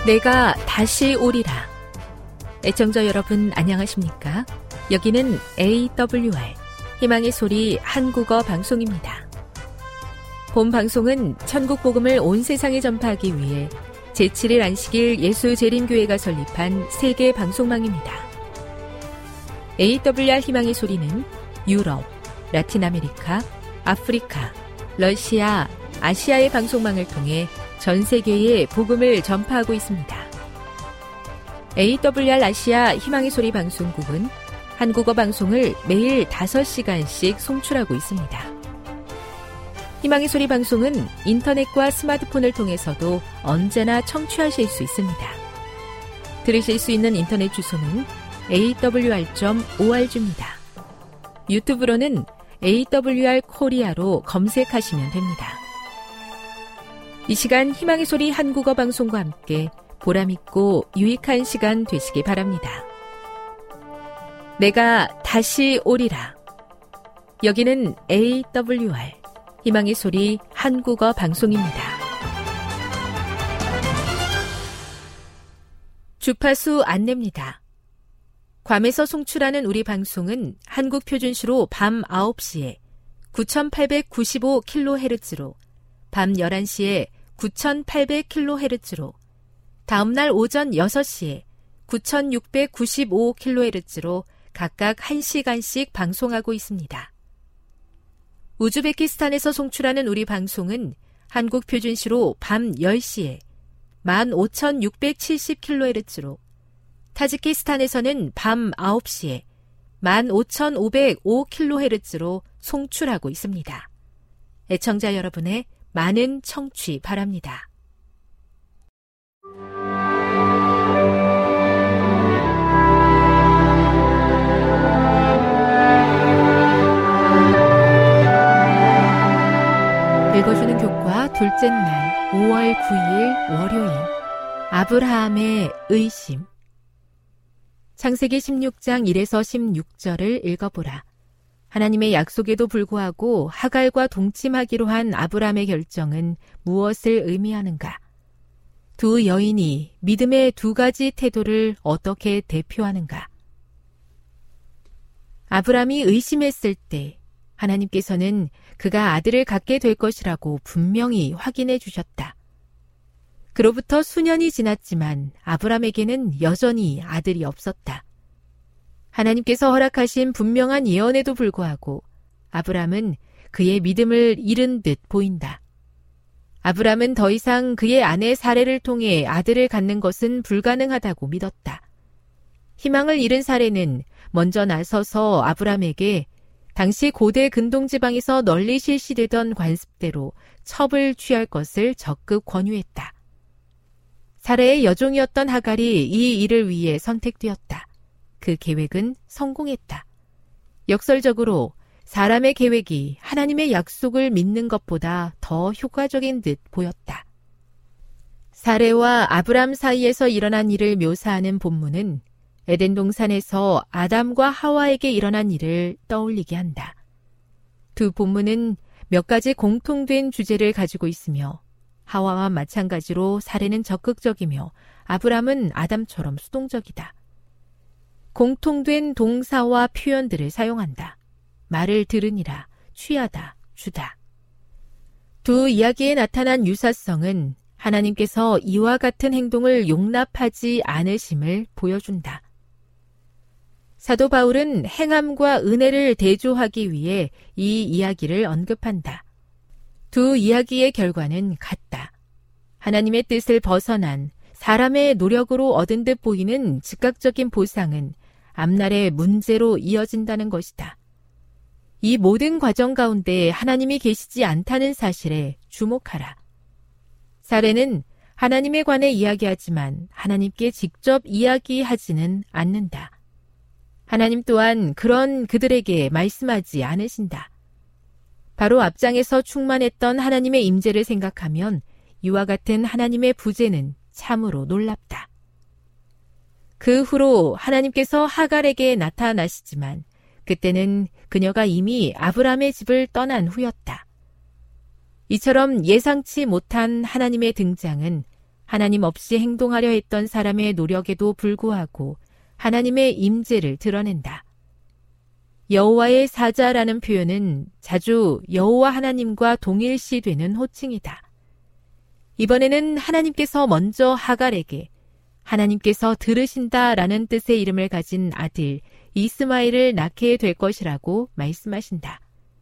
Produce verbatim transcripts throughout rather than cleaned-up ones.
내가 다시 오리라. 애청자 여러분 안녕하십니까? 여기는 에이더블유알 희망의 소리 한국어 방송입니다. 본 방송은 천국 복음을 온 세상에 전파하기 위해 제칠 일 안식일 예수재림교회가 설립한 세계 방송망입니다. 에이더블유알 희망의 소리는 유럽, 라틴 아메리카, 아프리카, 러시아, 아시아의 방송망을 통해 전 세계에 복음을 전파하고 있습니다. 에이더블유알 아시아 희망의 소리 방송국은 한국어 방송을 매일 다섯 시간씩 송출하고 있습니다. 희망의 소리 방송은 인터넷과 스마트폰을 통해서도 언제나 청취하실 수 있습니다. 들으실 수 있는 인터넷 주소는 에이더블유알 닷 오알지입니다. 유튜브로는 에이더블유알 코리아로 검색하시면 됩니다. 이 시간 희망의 소리 한국어 방송과 함께 보람있고 유익한 시간 되시기 바랍니다. 내가 다시 오리라. 여기는 에이더블유알 희망의 소리 한국어 방송입니다. 주파수 안내입니다. 괌에서 송출하는 우리 방송은 한국 표준시로 밤 아홉 시에 구천팔백구십오 킬로헤르츠로, 밤 열한 시에 구천팔백 킬로헤르츠로, 다음날 오전 여섯 시에 구천육백구십오 킬로헤르츠로 각각 한 시간씩 방송하고 있습니다. 우즈베키스탄에서 송출하는 우리 방송은 한국 표준시로 밤 열 시에 만 오천육백칠십 킬로헤르츠로, 타지키스탄에서는 밤 아홉 시에 만 오천오백오 킬로헤르츠로 송출하고 있습니다. 애청자 여러분의 많은 청취 바랍니다. 읽어주는 교과 둘째 날 오월 구일 월요일 아브라함의 의심. 창세기 십육 장 일에서 십육 절을 읽어보라. 하나님의 약속에도 불구하고 하갈과 동침하기로 한 아브라함의 결정은 무엇을 의미하는가? 두 여인이 믿음의 두 가지 태도를 어떻게 대표하는가? 아브라함이 의심했을 때 하나님께서는 그가 아들을 갖게 될 것이라고 분명히 확인해 주셨다. 그로부터 수년이 지났지만 아브라함에게는 여전히 아들이 없었다. 하나님께서 허락하신 분명한 예언에도 불구하고 아브라함은 그의 믿음을 잃은 듯 보인다. 아브라함은 더 이상 그의 아내 사레를 통해 아들을 갖는 것은 불가능하다고 믿었다. 희망을 잃은 사레는 먼저 나서서 아브라함에게 당시 고대 근동지방에서 널리 실시되던 관습대로 첩을 취할 것을 적극 권유했다. 사레의 여종이었던 하갈이 이 일을 위해 선택되었다. 그 계획은 성공했다. 역설적으로 사람의 계획이 하나님의 약속을 믿는 것보다 더 효과적인 듯 보였다. 사레와 아브람 사이에서 일어난 일을 묘사하는 본문은 에덴 동산에서 아담과 하와에게 일어난 일을 떠올리게 한다. 두 본문은 몇 가지 공통된 주제를 가지고 있으며 하와와 마찬가지로 사레는 적극적이며 아브람은 아담처럼 수동적이다. 공통된 동사와 표현들을 사용한다. 말을 들으니라, 취하다, 주다. 두 이야기에 나타난 유사성은 하나님께서 이와 같은 행동을 용납하지 않으심을 보여준다. 사도 바울은 행함과 은혜를 대조하기 위해 이 이야기를 언급한다. 두 이야기의 결과는 같다. 하나님의 뜻을 벗어난 사람의 노력으로 얻은 듯 보이는 즉각적인 보상은 앞날의 문제로 이어진다는 것이다. 이 모든 과정 가운데 하나님이 계시지 않다는 사실에 주목하라. 사례는 하나님에 관해 이야기하지만 하나님께 직접 이야기하지는 않는다. 하나님 또한 그런 그들에게 말씀하지 않으신다. 바로 앞장에서 충만했던 하나님의 임재를 생각하면 이와 같은 하나님의 부재는 참으로 놀랍다. 그 후로 하나님께서 하갈에게 나타나시지만 그때는 그녀가 이미 아브람의 집을 떠난 후였다. 이처럼 예상치 못한 하나님의 등장은 하나님 없이 행동하려 했던 사람의 노력에도 불구하고 하나님의 임재를 드러낸다. 여호와의 사자라는 표현은 자주 여호와 하나님과 동일시되는 호칭이다. 이번에는 하나님께서 먼저 하갈에게 하나님께서 들으신다라는 뜻의 이름을 가진 아들 이스마엘을 낳게 될 것이라고 말씀하신다.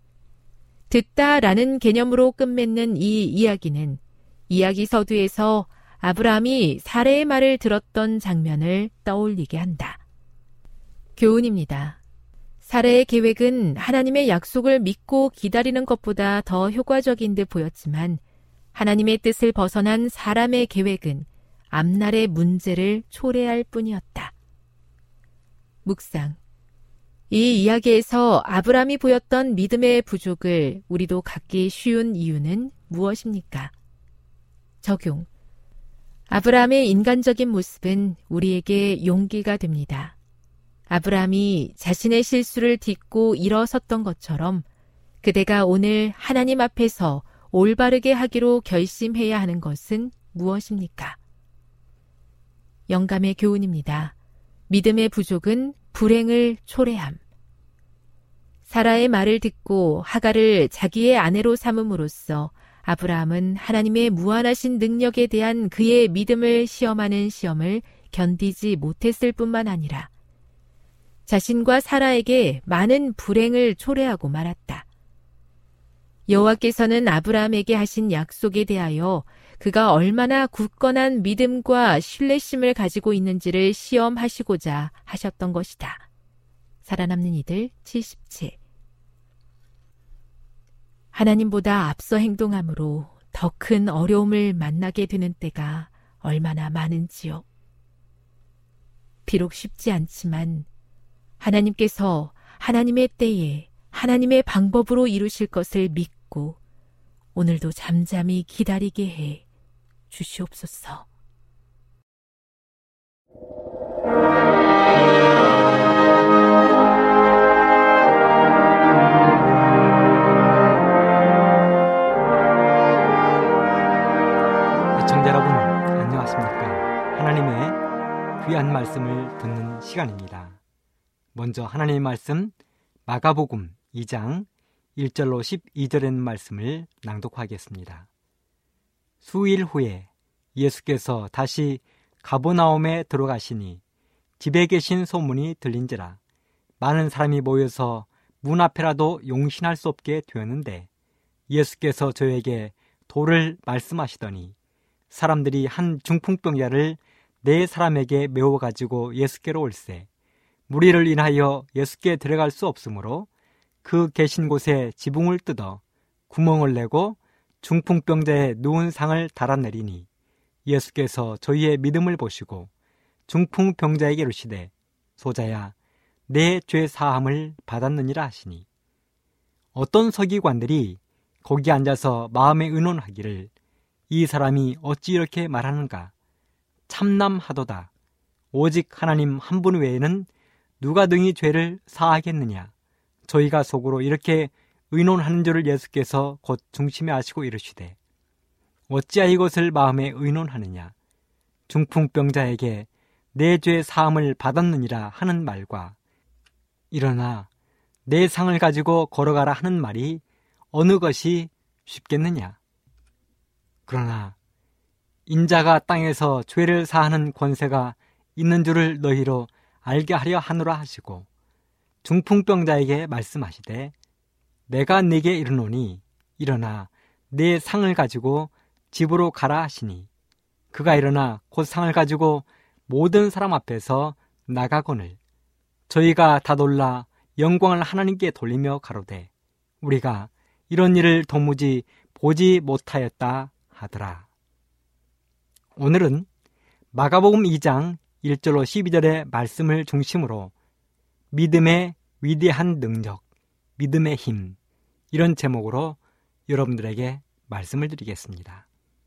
듣다라는 개념으로 끝맺는 이 이야기는 이야기 서두에서 아브라함이 사레의 말을 들었던 장면을 떠올리게 한다. 교훈입니다. 사레의 계획은 하나님의 약속을 믿고 기다리는 것보다 더 효과적인 듯 보였지만 하나님의 뜻을 벗어난 사람의 계획은 앞날의 문제를 초래할 뿐이었다. 묵상. 이 이야기에서 아브라함이 보였던 믿음의 부족을 우리도 갖기 쉬운 이유는 무엇입니까? 적용. 아브라함의 인간적인 모습은 우리에게 용기가 됩니다. 아브라함이 자신의 실수를 딛고 일어섰던 것처럼 그대가 오늘 하나님 앞에서 올바르게 하기로 결심해야 하는 것은 무엇입니까? 영감의 교훈입니다. 믿음의 부족은 불행을 초래함. 사라의 말을 듣고 하갈을 자기의 아내로 삼음으로써 아브라함은 하나님의 무한하신 능력에 대한 그의 믿음을 시험하는 시험을 견디지 못했을 뿐만 아니라 자신과 사라에게 많은 불행을 초래하고 말았다. 여호와께서는 아브라함에게 하신 약속에 대하여 그가 얼마나 굳건한 믿음과 신뢰심을 가지고 있는지를 시험하시고자 하셨던 것이다. 살아남는 이들 칠십칠. 하나님보다 앞서 행동함으로 더 큰 어려움을 만나게 되는 때가 얼마나 많은지요. 비록 쉽지 않지만 하나님께서 하나님의 때에 하나님의 방법으로 이루실 것을 믿고 오늘도 잠잠히 기다리게 해 주시옵소서. 시청자 여러분, 안녕하십니까? 하나님의 귀한 말씀을 듣는 시간입니다. 먼저 하나님의 말씀 마가복음 이 장 일 절로 십이 절에 있는 말씀을 낭독하겠습니다. 수일 후에 예수께서 다시 가버나움에 들어가시니 집에 계신 소문이 들린지라 많은 사람이 모여서 문 앞에라도 용신할 수 없게 되었는데 예수께서 저에게 도를 말씀하시더니 사람들이 한 중풍병자를 네 사람에게 메워가지고 예수께로 올세 무리를 인하여 예수께 들어갈 수 없으므로 그 계신 곳에 지붕을 뜯어 구멍을 내고 중풍병자의 누운 상을 달아내리니 예수께서 저희의 믿음을 보시고 중풍병자에게 이르시되 소자야 내 죄 사함을 받았느니라 하시니 어떤 서기관들이 거기 앉아서 마음에 의논하기를 이 사람이 어찌 이렇게 말하는가 참남하도다 오직 하나님 한 분 외에는 누가 등이 죄를 사하겠느냐 저희가 속으로 이렇게 의논하는 줄을 예수께서 곧 중심에 아시고 이르시되 어찌하여 이것을 마음에 의논하느냐 중풍병자에게 내 죄 사함을 받았느니라 하는 말과 일어나 내 상을 가지고 걸어가라 하는 말이 어느 것이 쉽겠느냐 그러나 인자가 땅에서 죄를 사하는 권세가 있는 줄을 너희로 알게 하려 하노라 하시고 중풍병자에게 말씀하시되 내가 네게 이르노니 일어나 내 상을 가지고 집으로 가라 하시니 그가 일어나 곧 상을 가지고 모든 사람 앞에서 나가거늘 저희가 다 놀라 영광을 하나님께 돌리며 가로되 우리가 이런 일을 도무지 보지 못하였다 하더라. 오늘은 마가복음 이 장 일 절로 십이 절의 말씀을 중심으로 믿음의 위대한 능력, 믿음의 힘 이런 제목으로 여러분들에게 말씀을 드리겠습니다.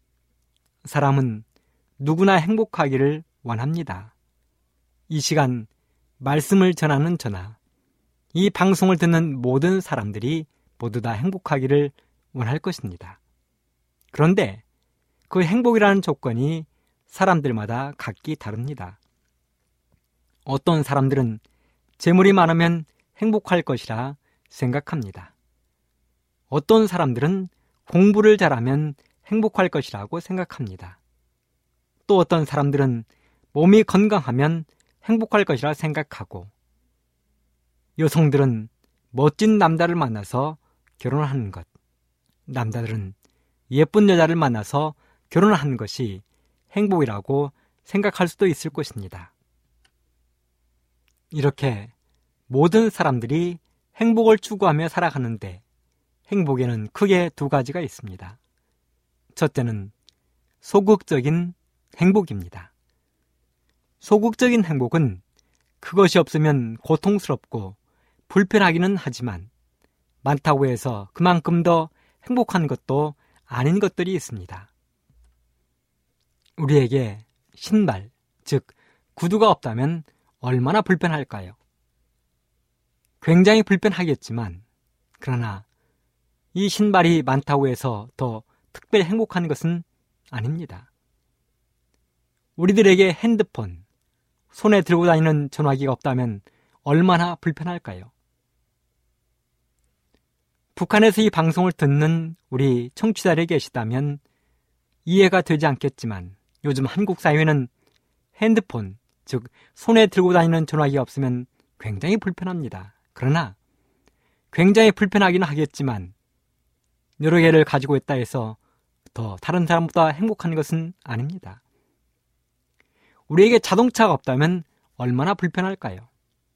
사람은 누구나 행복하기를 원합니다. 이 시간 말씀을 전하는 저나 이 방송을 듣는 모든 사람들이 모두 다 행복하기를 원할 것입니다. 그런데 그 행복이라는 조건이 사람들마다 각기 다릅니다. 어떤 사람들은 재물이 많으면 행복할 것이라 생각합니다. 어떤 사람들은 공부를 잘하면 행복할 것이라고 생각합니다. 또 어떤 사람들은 몸이 건강하면 행복할 것이라 생각하고, 여성들은 멋진 남자를 만나서 결혼하는 것, 남자들은 예쁜 여자를 만나서 결혼하는 것이 행복이라고 생각할 수도 있을 것입니다. 이렇게 모든 사람들이 행복을 추구하며 살아가는데 행복에는 크게 두 가지가 있습니다. 첫째는 소극적인 행복입니다. 소극적인 행복은 그것이 없으면 고통스럽고 불편하기는 하지만 많다고 해서 그만큼 더 행복한 것도 아닌 것들이 있습니다. 우리에게 신발, 즉 구두가 없다면 얼마나 불편할까요? 굉장히 불편하겠지만, 그러나 이 신발이 많다고 해서 더 특별히 행복한 것은 아닙니다. 우리들에게 핸드폰, 손에 들고 다니는 전화기가 없다면 얼마나 불편할까요? 북한에서 이 방송을 듣는 우리 청취자들이 계시다면 이해가 되지 않겠지만, 요즘 한국 사회는 핸드폰, 즉 손에 들고 다니는 전화기가 없으면 굉장히 불편합니다. 그러나 굉장히 불편하긴 하겠지만 여러 개를 가지고 있다 해서 더 다른 사람보다 행복한 것은 아닙니다. 우리에게 자동차가 없다면 얼마나 불편할까요?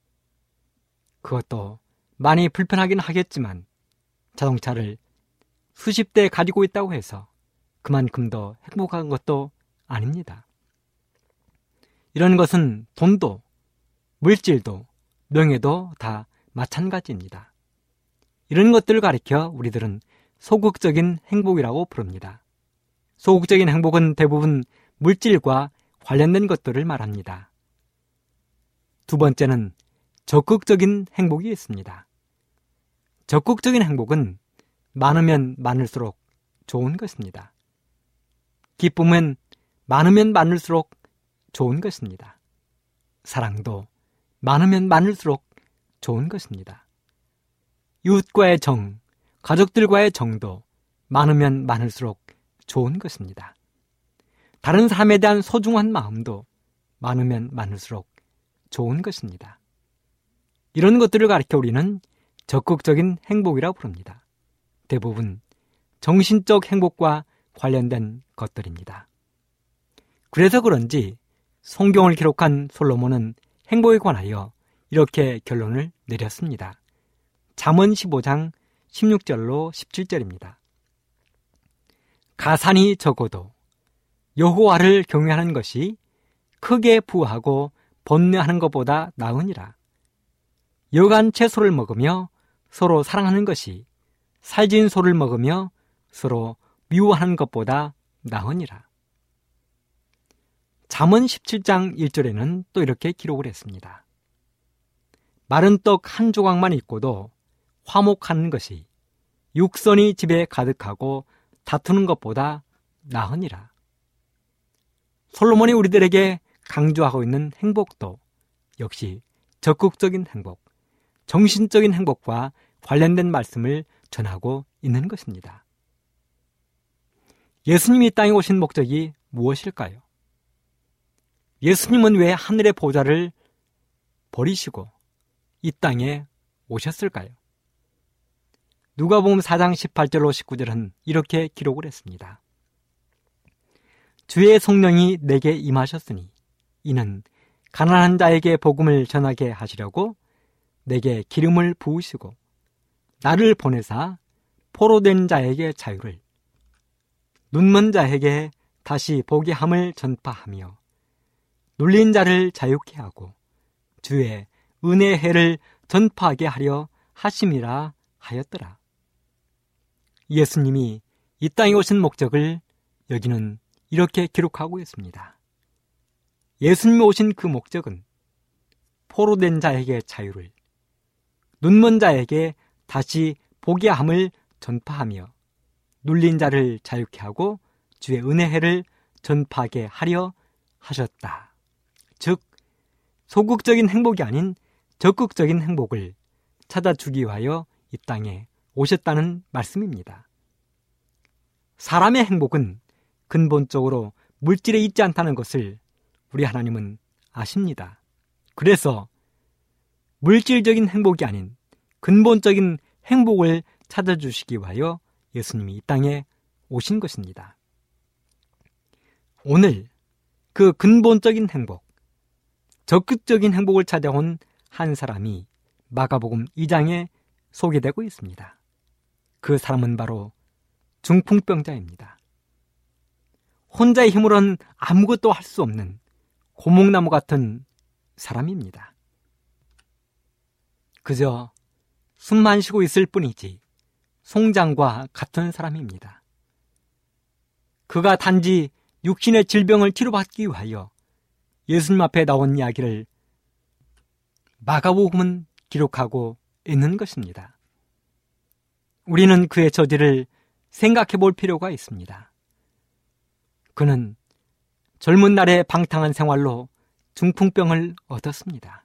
그것도 많이 불편하긴 하겠지만 자동차를 수십 대 가지고 있다고 해서 그만큼 더 행복한 것도 아닙니다. 이런 것은 돈도, 물질도, 명예도 다 마찬가지입니다. 이런 것들을 가리켜 우리들은 소극적인 행복이라고 부릅니다. 소극적인 행복은 대부분 물질과 관련된 것들을 말합니다. 두 번째는 적극적인 행복이 있습니다. 적극적인 행복은 많으면 많을수록 좋은 것입니다. 기쁨은 많으면 많을수록 좋은 것입니다. 사랑도 많으면 많을수록 좋은 것입니다. 이웃과의 정, 가족들과의 정도 많으면 많을수록 좋은 것입니다. 다른 사람에 대한 소중한 마음도 많으면 많을수록 좋은 것입니다. 이런 것들을 가리켜 우리는 적극적인 행복이라고 부릅니다. 대부분 정신적 행복과 관련된 것들입니다. 그래서 그런지 성경을 기록한 솔로몬은 행복에 관하여 이렇게 결론을 내렸습니다. 잠언 십오 장 십육 절로 십칠 절입니다. 가산이 적어도 여호와를 경외하는 것이 크게 부하고 번뇌하는 것보다 나으니라. 여간 채소를 먹으며 서로 사랑하는 것이 살진 소를 먹으며 서로 미워하는 것보다 나으니라. 잠언 십칠 장 일 절에는 또 이렇게 기록을 했습니다. 마른 떡 한 조각만 있고도 화목하는 것이 육선이 집에 가득하고 다투는 것보다 나으니라. 솔로몬이 우리들에게 강조하고 있는 행복도 역시 적극적인 행복, 정신적인 행복과 관련된 말씀을 전하고 있는 것입니다. 예수님이 이 땅에 오신 목적이 무엇일까요? 예수님은 왜 하늘의 보좌를 버리시고 이 땅에 오셨을까요? 누가복음 사 장 십팔 절로 십구 절은 이렇게 기록을 했습니다. 주의 성령이 내게 임하셨으니 이는 가난한 자에게 복음을 전하게 하시려고 내게 기름을 부으시고 나를 보내사 포로된 자에게 자유를, 눈먼 자에게 다시 보게 함을 전파하며 눌린 자를 자유케 하고 주의 은혜의 해를 전파하게 하려 하심이라 하였더라. 예수님이 이 땅에 오신 목적을 여기는 이렇게 기록하고 있습니다. 예수님이 오신 그 목적은 포로된 자에게 자유를, 눈먼 자에게 다시 보게 함을 전파하며 눌린 자를 자유케 하고 주의 은혜의 해를 전파하게 하려 하셨다. 즉 소극적인 행복이 아닌 적극적인 행복을 찾아주기 위하여 이 땅에 오셨다는 말씀입니다. 사람의 행복은 근본적으로 물질에 있지 않다는 것을 우리 하나님은 아십니다. 그래서 물질적인 행복이 아닌 근본적인 행복을 찾아주시기 위하여 예수님이 이 땅에 오신 것입니다. 오늘 그 근본적인 행복, 적극적인 행복을 찾아온 한 사람이 마가복음 이 장에 소개되고 있습니다. 그 사람은 바로 중풍병자입니다. 혼자의 힘으로는 아무것도 할 수 없는 고목나무 같은 사람입니다. 그저 숨만 쉬고 있을 뿐이지 송장과 같은 사람입니다. 그가 단지 육신의 질병을 치료받기 위하여 예수님 앞에 나온 이야기를 마가복음은 기록하고 있는 것입니다. 우리는 그의 저지를 생각해 볼 필요가 있습니다. 그는 젊은 날의 방탕한 생활로 중풍병을 얻었습니다.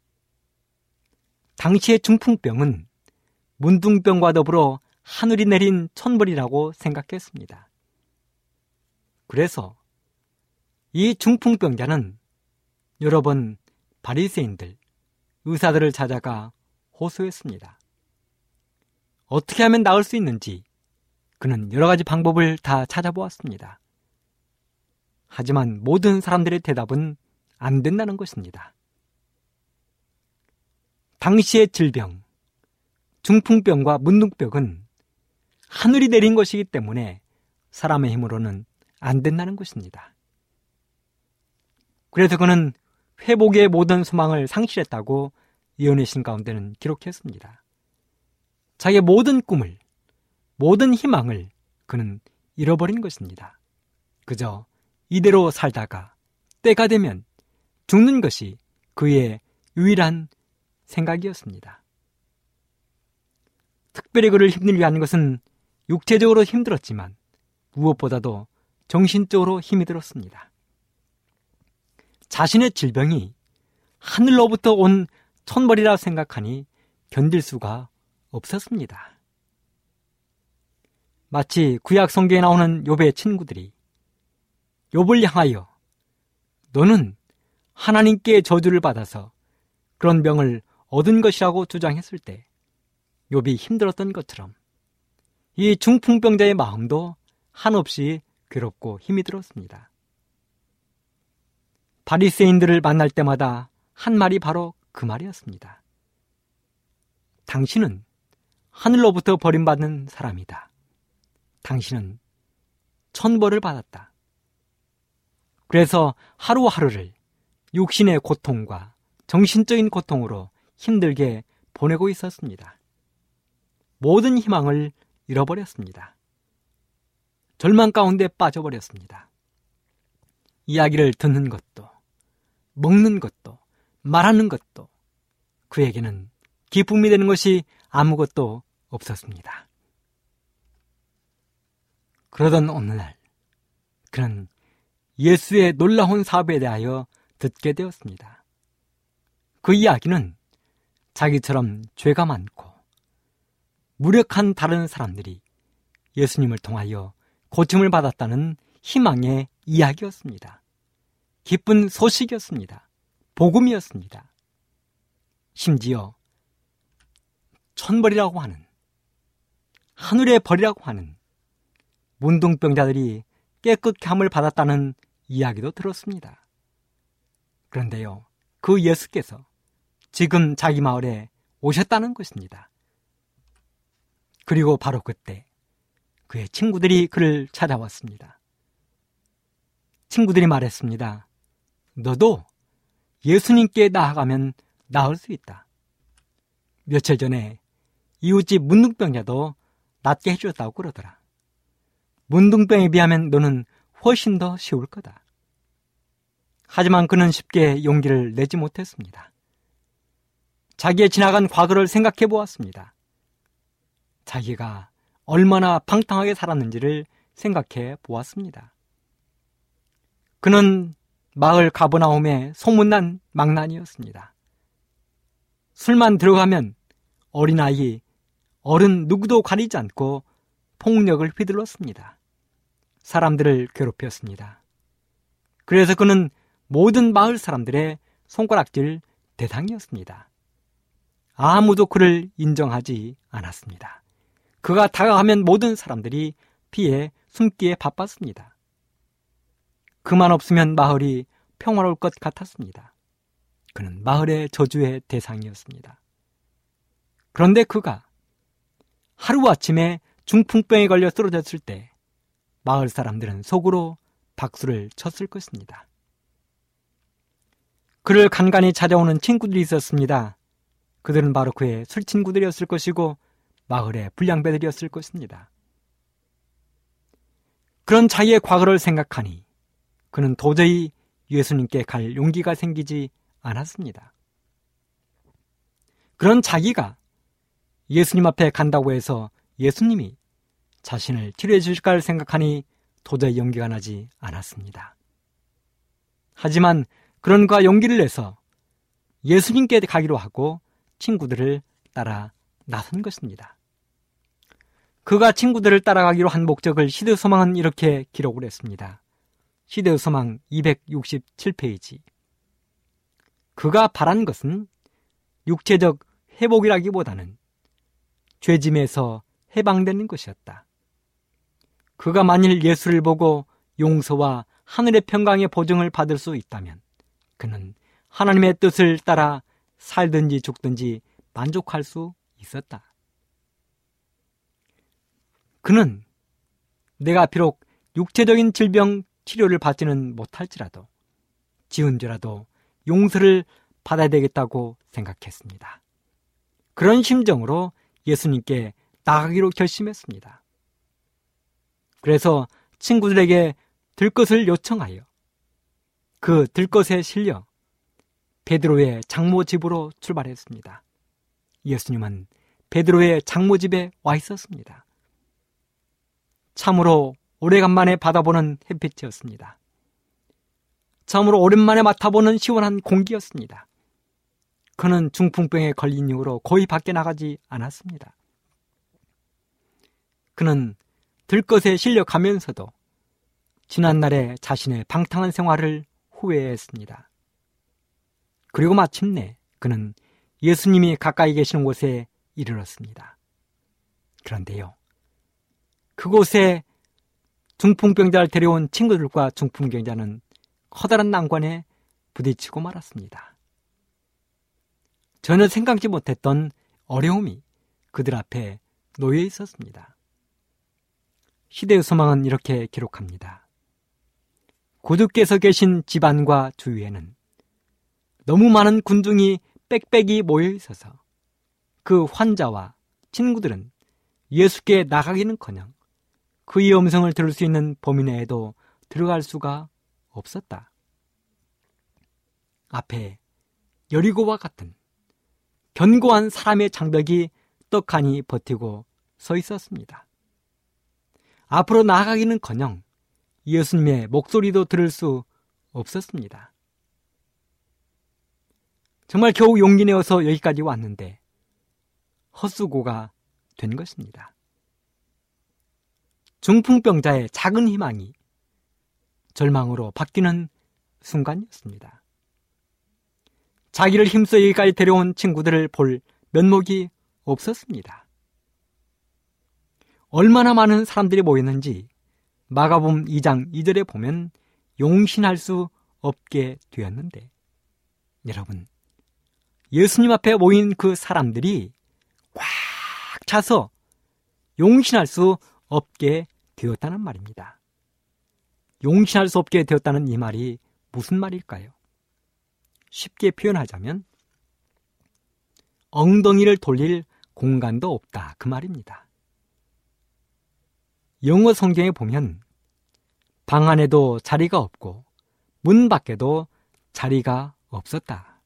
당시의 중풍병은 문둥병과 더불어 하늘이 내린 천벌이라고 생각했습니다. 그래서 이 중풍병자는 여러 번 바리새인들, 의사들을 찾아가 호소했습니다. 어떻게 하면 나을 수 있는지 그는 여러 가지 방법을 다 찾아보았습니다. 하지만 모든 사람들의 대답은 안 된다는 것입니다. 당시의 질병, 중풍병과 문둥병은 하늘이 내린 것이기 때문에 사람의 힘으로는 안 된다는 것입니다. 그래서 그는 회복의 모든 소망을 상실했다고 예언의 신 가운데는 기록했습니다. 자기의 모든 꿈을, 모든 희망을 그는 잃어버린 것입니다. 그저 이대로 살다가 때가 되면 죽는 것이 그의 유일한 생각이었습니다. 특별히 그를 힘들게 하는 것은 육체적으로 힘들었지만 무엇보다도 정신적으로 힘이 들었습니다. 자신의 질병이 하늘로부터 온 천벌이라 생각하니 견딜 수가 없었습니다. 마치 구약 성경에 나오는 욥의 친구들이 욥을 향하여 너는 하나님께 저주를 받아서 그런 병을 얻은 것이라고 주장했을 때 욥이 힘들었던 것처럼 이 중풍병자의 마음도 한없이 괴롭고 힘이 들었습니다. 바리새인들을 만날 때마다 한 말이 바로 그 말이었습니다. 당신은 하늘로부터 버림받은 사람이다. 당신은 천벌을 받았다. 그래서 하루하루를 육신의 고통과 정신적인 고통으로 힘들게 보내고 있었습니다. 모든 희망을 잃어버렸습니다. 절망 가운데 빠져버렸습니다. 이야기를 듣는 것도, 먹는 것도, 말하는 것도 그에게는 기쁨이 되는 것이 아무것도 없었습니다. 그러던 어느 날 그는 예수의 놀라운 사업에 대하여 듣게 되었습니다. 그 이야기는 자기처럼 죄가 많고 무력한 다른 사람들이 예수님을 통하여 고침을 받았다는 희망의 이야기였습니다. 기쁜 소식이었습니다. 복음이었습니다. 심지어 천벌이라고 하는, 하늘의 벌이라고 하는 문둥병자들이 깨끗게 함을 받았다는 이야기도 들었습니다. 그런데요, 그 예수께서 지금 자기 마을에 오셨다는 것입니다. 그리고 바로 그때 그의 친구들이 그를 찾아왔습니다. 친구들이 말했습니다. 너도 예수님께 나아가면 나을 수 있다. 며칠 전에 이웃집 문둥병자도 낫게 해주었다고 그러더라. 문둥병에 비하면 너는 훨씬 더 쉬울 거다. 하지만 그는 쉽게 용기를 내지 못했습니다. 자기의 지나간 과거를 생각해 보았습니다. 자기가 얼마나 방탕하게 살았는지를 생각해 보았습니다. 그는 마을 가버나움의 소문난 망난이었습니다. 술만 들어가면 어린아이, 어른 누구도 가리지 않고 폭력을 휘둘렀습니다. 사람들을 괴롭혔습니다. 그래서 그는 모든 마을 사람들의 손가락질 대상이었습니다. 아무도 그를 인정하지 않았습니다. 그가 다가가면 모든 사람들이 피해 숨기에 바빴습니다. 그만 없으면 마을이 평화로울 것 같았습니다. 그는 마을의 저주의 대상이었습니다. 그런데 그가 하루아침에 중풍병에 걸려 쓰러졌을 때 마을 사람들은 속으로 박수를 쳤을 것입니다. 그를 간간히 찾아오는 친구들이 있었습니다. 그들은 바로 그의 술친구들이었을 것이고 마을의 불량배들이었을 것입니다. 그런 자기의 과거를 생각하니 그는 도저히 예수님께 갈 용기가 생기지 않았습니다. 그런 자기가 예수님 앞에 간다고 해서 예수님이 자신을 치료해 주실까를 생각하니 도저히 용기가 나지 않았습니다. 하지만 그런 그가 용기를 내서 예수님께 가기로 하고 친구들을 따라 나선 것입니다. 그가 친구들을 따라가기로 한 목적을 시대소망은 이렇게 기록을 했습니다. 시대소망 이백육십칠 페이지. 그가 바란 것은 육체적 회복이라기보다는 죄짐에서 해방되는 것이었다. 그가 만일 예수를 보고 용서와 하늘의 평강의 보증을 받을 수 있다면 그는 하나님의 뜻을 따라 살든지 죽든지 만족할 수 있었다. 그는 내가 비록 육체적인 질병 치료를 받지는 못할지라도 지은 죄라도 용서를 받아야 되겠다고 생각했습니다. 그런 심정으로 예수님께 나가기로 결심했습니다. 그래서 친구들에게 들것을 요청하여 그 들것에 실려 베드로의 장모 집으로 출발했습니다. 예수님은 베드로의 장모 집에 와 있었습니다. 참으로 오래간만에 받아보는 햇빛이었습니다. 참으로 오랜만에 맡아보는 시원한 공기였습니다. 그는 중풍병에 걸린 이후로 거의 밖에 나가지 않았습니다. 그는 들것에 실려 가면서도 지난날의 자신의 방탕한 생활을 후회했습니다. 그리고 마침내 그는 예수님이 가까이 계시는 곳에 이르렀습니다. 그런데요, 그곳에 중풍병자를 데려온 친구들과 중풍병자는 커다란 난관에 부딪히고 말았습니다. 전혀 생각지 못했던 어려움이 그들 앞에 놓여 있었습니다. 시대의 소망은 이렇게 기록합니다. 구주께서 계신 집안과 주위에는 너무 많은 군중이 빽빽이 모여 있어서 그 환자와 친구들은 예수께 나가기는커녕 그의 음성을 들을 수 있는 범위 내에도 들어갈 수가 없었다. 앞에 여리고와 같은 견고한 사람의 장벽이 떡하니 버티고 서 있었습니다. 앞으로 나아가기는커녕 예수님의 목소리도 들을 수 없었습니다. 정말 겨우 용기 내어서 여기까지 왔는데 헛수고가 된 것입니다. 중풍병자의 작은 희망이 절망으로 바뀌는 순간이었습니다. 자기를 힘써 여기까지 데려온 친구들을 볼 면목이 없었습니다. 얼마나 많은 사람들이 모였는지 마가복음 이 장 이 절에 보면 용신할 수 없게 되었는데, 여러분, 예수님 앞에 모인 그 사람들이 꽉 차서 용신할 수 없게 되었다는 말입니다. 용신할 수 없게 되었다는 이 말이 무슨 말일까요? 쉽게 표현하자면 엉덩이를 돌릴 공간도 없다, 그 말입니다. 영어 성경에 보면 방 안에도 자리가 없고 문 밖에도 자리가 없었다.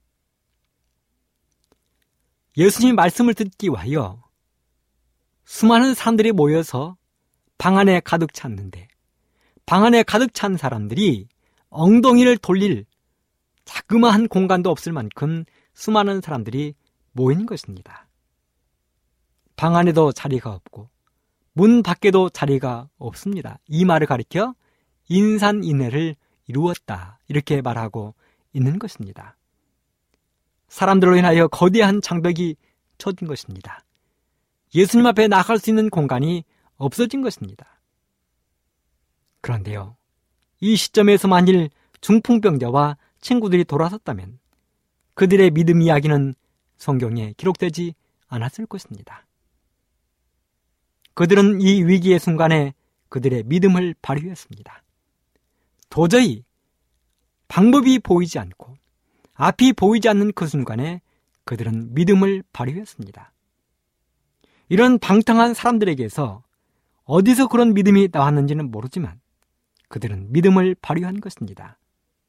예수님 말씀을 듣기 위하여 수많은 사람들이 모여서 방 안에 가득 찼는데 방 안에 가득 찬 사람들이 엉덩이를 돌릴 자그마한 공간도 없을 만큼 수많은 사람들이 모인 것입니다. 방 안에도 자리가 없고 문 밖에도 자리가 없습니다. 이 말을 가리켜 인산인해를 이루었다, 이렇게 말하고 있는 것입니다. 사람들로 인하여 거대한 장벽이 쳐진 것입니다. 예수님 앞에 나갈 수 있는 공간이 없어진 것입니다. 그런데요, 이 시점에서 만일 중풍병자와 친구들이 돌아섰다면 그들의 믿음 이야기는 성경에 기록되지 않았을 것입니다. 그들은 이 위기의 순간에 그들의 믿음을 발휘했습니다. 도저히 방법이 보이지 않고 앞이 보이지 않는 그 순간에 그들은 믿음을 발휘했습니다. 이런 방탕한 사람들에게서 어디서 그런 믿음이 나왔는지는 모르지만 그들은 믿음을 발휘한 것입니다.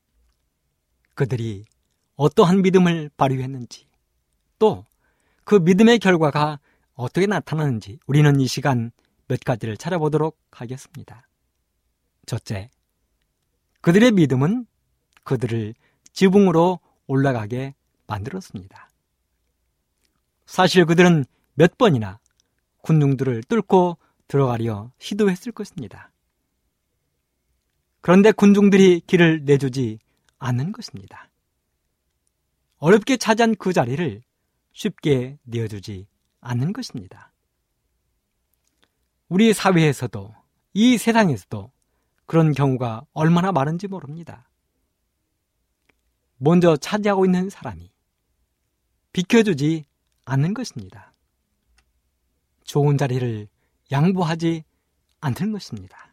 그들이 어떠한 믿음을 발휘했는지, 또 그 믿음의 결과가 어떻게 나타나는지 우리는 이 시간 몇 가지를 찾아보도록 하겠습니다. 첫째, 그들의 믿음은 그들을 지붕으로 올라가게 만들었습니다. 사실 그들은 몇 번이나 군중들을 뚫고 들어가려 시도했을 것입니다. 그런데 군중들이 길을 내주지 않는 것입니다. 어렵게 차지한 그 자리를 쉽게 내어주지 않는 것입니다. 우리 사회에서도, 이 세상에서도 그런 경우가 얼마나 많은지 모릅니다. 먼저 차지하고 있는 사람이 비켜주지 않는 것입니다. 좋은 자리를 양보하지 않는 것입니다.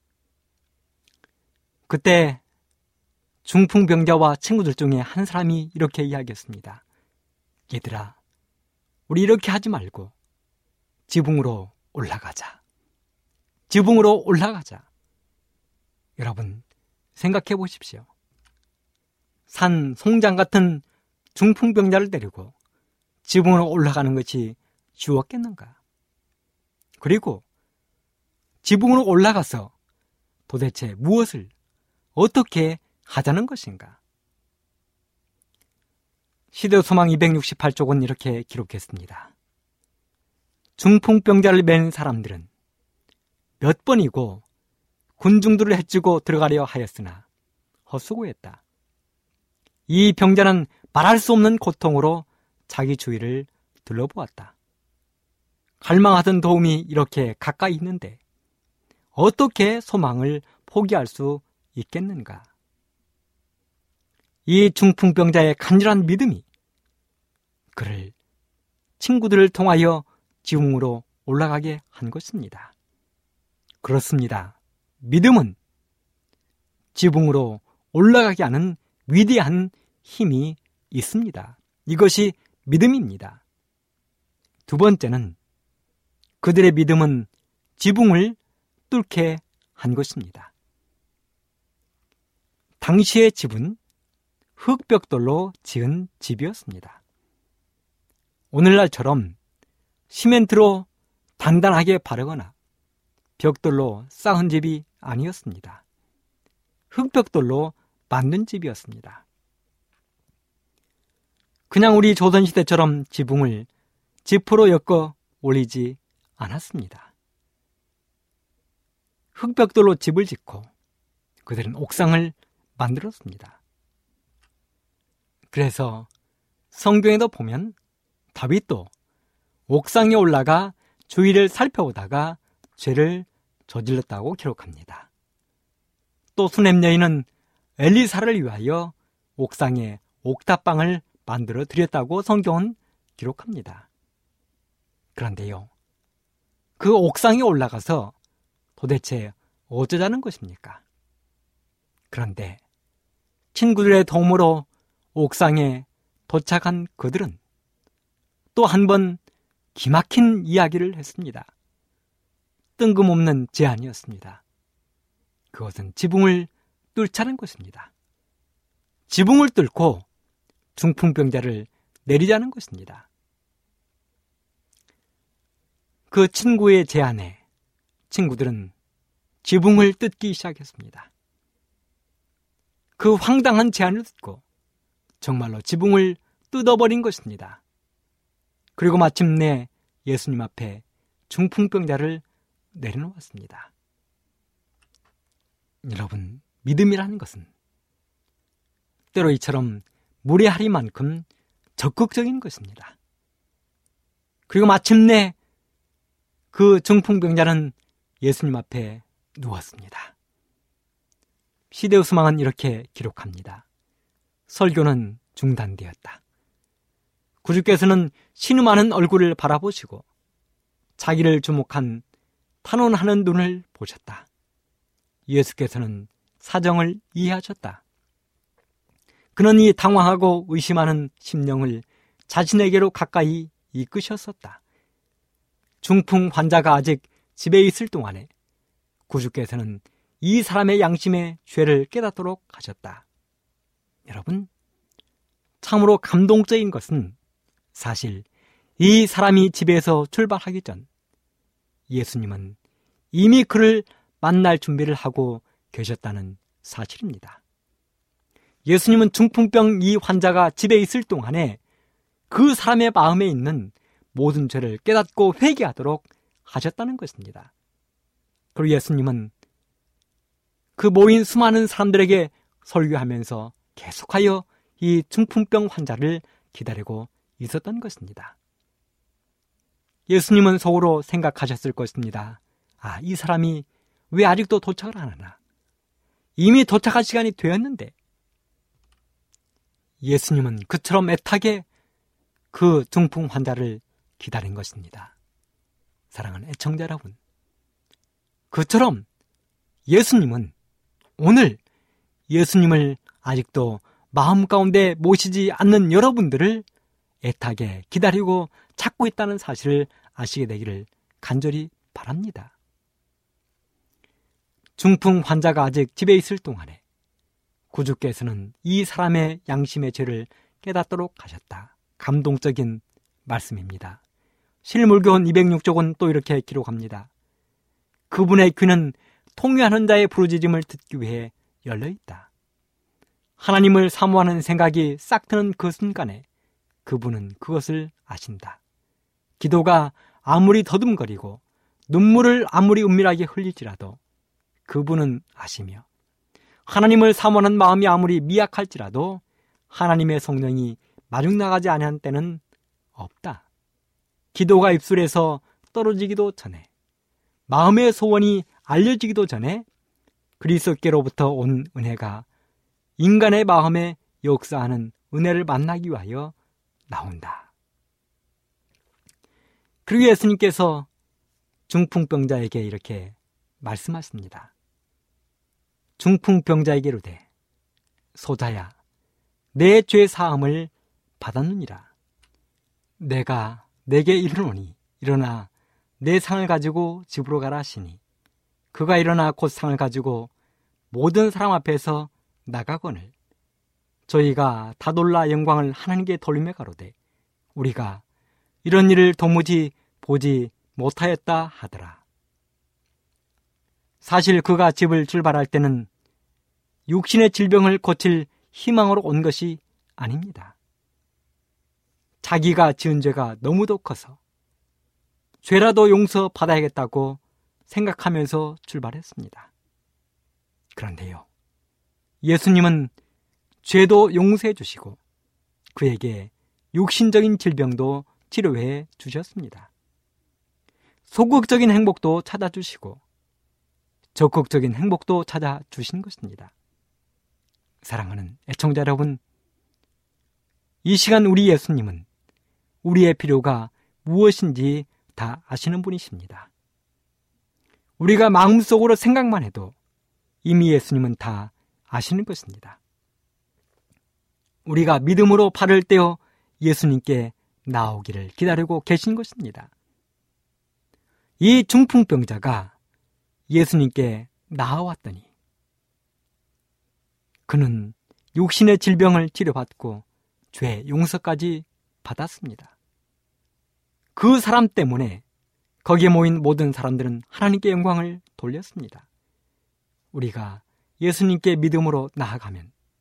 그때 중풍병자와 친구들 중에 한 사람이 이렇게 이야기했습니다. 얘들아, 우리 이렇게 하지 말고 지붕으로 올라가자. 지붕으로 올라가자. 여러분, 생각해 보십시오. 산 송장 같은 중풍병자를 데리고 지붕으로 올라가는 것이 쉬웠겠는가? 그리고 지붕으로 올라가서 도대체 무엇을 어떻게 하자는 것인가? 시대소망 이백육십팔 쪽은 이렇게 기록했습니다. 중풍병자를 맨 사람들은 몇 번이고 군중들을 해치고 들어가려 하였으나 헛수고했다. 이 병자는 말할 수 없는 고통으로 자기 주위를 둘러보았다. 갈망하던 도움이 이렇게 가까이 있는데 어떻게 소망을 포기할 수 있겠는가? 이 중풍병자의 간절한 믿음이 그를 친구들을 통하여 지붕으로 올라가게 한 것입니다. 그렇습니다. 믿음은 지붕으로 올라가게 하는 위대한 힘이 있습니다. 이것이 믿음입니다. 두 번째는 그들의 믿음은 지붕을 뚫게 한 것입니다. 당시의 집은 흙벽돌로 지은 집이었습니다. 오늘날처럼 시멘트로 단단하게 바르거나 벽돌로 쌓은 집이 아니었습니다. 흙벽돌로 만든 집이었습니다. 그냥 우리 조선시대처럼 지붕을 지프로 엮어 올리지 않았습니다. 흙벽돌로 집을 짓고 그들은 옥상을 만들었습니다. 그래서 성경에도 보면 다윗도 옥상에 올라가 주위를 살펴보다가 죄를 저질렀다고 기록합니다. 또 수냄 여인은 엘리사를 위하여 옥상에 옥탑방을 만들어 드렸다고 성경은 기록합니다. 그런데요, 그 옥상에 올라가서 도대체 어쩌자는 것입니까? 그런데 친구들의 도움으로 옥상에 도착한 그들은 또 한 번 기막힌 이야기를 했습니다. 뜬금없는 제안이었습니다. 그것은 지붕을 뚫자는 것입니다. 지붕을 뚫고 중풍병자를 내리자는 것입니다. 그 친구의 제안에 친구들은 지붕을 뜯기 시작했습니다. 그 황당한 제안을 듣고 정말로 지붕을 뜯어버린 것입니다. 그리고 마침내 예수님 앞에 중풍병자를 내려놓았습니다. 여러분, 믿음이라는 것은 때로 이처럼 무례하리만큼 적극적인 것입니다. 그리고 마침내 그 중풍병자는 예수님 앞에 누웠습니다. 시대의 수망은 이렇게 기록합니다. 설교는 중단되었다. 구주께서는 신음하는 얼굴을 바라보시고 자기를 주목한 탄원하는 눈을 보셨다. 예수께서는 사정을 이해하셨다. 그는 이 당황하고 의심하는 심령을 자신에게로 가까이 이끄셨었다. 중풍 환자가 아직 집에 있을 동안에 구주께서는 이 사람의 양심의 죄를 깨닫도록 하셨다. 여러분, 참으로 감동적인 것은 사실 이 사람이 집에서 출발하기 전 예수님은 이미 그를 만날 준비를 하고 계셨다는 사실입니다. 예수님은 중풍병 이 환자가 집에 있을 동안에 그 사람의 마음에 있는 모든 죄를 깨닫고 회개하도록 하셨다는 것입니다. 그리고 예수님은 그 모인 수많은 사람들에게 설교하면서 계속하여 이 중풍병 환자를 기다리고 있었던 것입니다. 예수님은 속으로 생각하셨을 것입니다. 아, 이 사람이 왜 아직도 도착을 안 하나? 이미 도착할 시간이 되었는데. 예수님은 그처럼 애타게 그 중풍 환자를 기다린 것입니다. 사랑하는 애청자 여러분, 그처럼 예수님은 오늘 예수님을 아직도 마음 가운데 모시지 않는 여러분들을 애타게 기다리고 찾고 있다는 사실을 아시게 되기를 간절히 바랍니다. 중풍 환자가 아직 집에 있을 동안에 구주께서는 이 사람의 양심의 죄를 깨닫도록 하셨다. 감동적인 말씀입니다. 실물교훈 이백육 쪽은 또 이렇게 기록합니다. 그분의 귀는 통회하는 자의 부르짖음을 듣기 위해 열려있다. 하나님을 사모하는 생각이 싹 트는 그 순간에 그분은 그것을 아신다. 기도가 아무리 더듬거리고 눈물을 아무리 은밀하게 흘릴지라도 그분은 아시며 하나님을 사모하는 마음이 아무리 미약할지라도 하나님의 성령이 마중나가지 아니한 때는 없다. 기도가 입술에서 떨어지기도 전에, 마음의 소원이 알려지기도 전에 그리스도께로부터 온 은혜가 인간의 마음에 역사하는 은혜를 만나기 위하여 나온다. 그리고 예수님께서 중풍병자에게 이렇게 말씀하십니다. 중풍병자에게 이르되 소자야, 내 죄 사함을 받았느니라. 내가 내게 이르노니 일어나 내 상을 가지고 집으로 가라 하시니 그가 일어나 곧 상을 가지고 모든 사람 앞에서 나가거늘 저희가 다 놀라 영광을 하나님께 돌리며 가로되 우리가 이런 일을 도무지 보지 못하였다 하더라. 사실 그가 집을 출발할 때는 육신의 질병을 고칠 희망으로 온 것이 아닙니다. 자기가 지은 죄가 너무도 커서 죄라도 용서받아야겠다고 생각하면서 출발했습니다. 그런데요, 예수님은 죄도 용서해 주시고 그에게 육신적인 질병도 치료해 주셨습니다. 소극적인 행복도 찾아주시고 적극적인 행복도 찾아주신 것입니다. 사랑하는 애청자 여러분, 이 시간 우리 예수님은 우리의 필요가 무엇인지 다 아시는 분이십니다. 우리가 마음속으로 생각만 해도 이미 예수님은 다 아시는 것입니다. 우리가 믿음으로 발을 떼어 예수님께 나오기를 기다리고 계신 것입니다. 이 중풍병자가 예수님께 나아왔더니 그는 육신의 질병을 치료받고 죄 용서까지 받았습니다. 그 사람 때문에 거기에 모인 모든 사람들은 하나님께 영광을 돌렸습니다. 우리가 예수님께 믿음으로 나아가면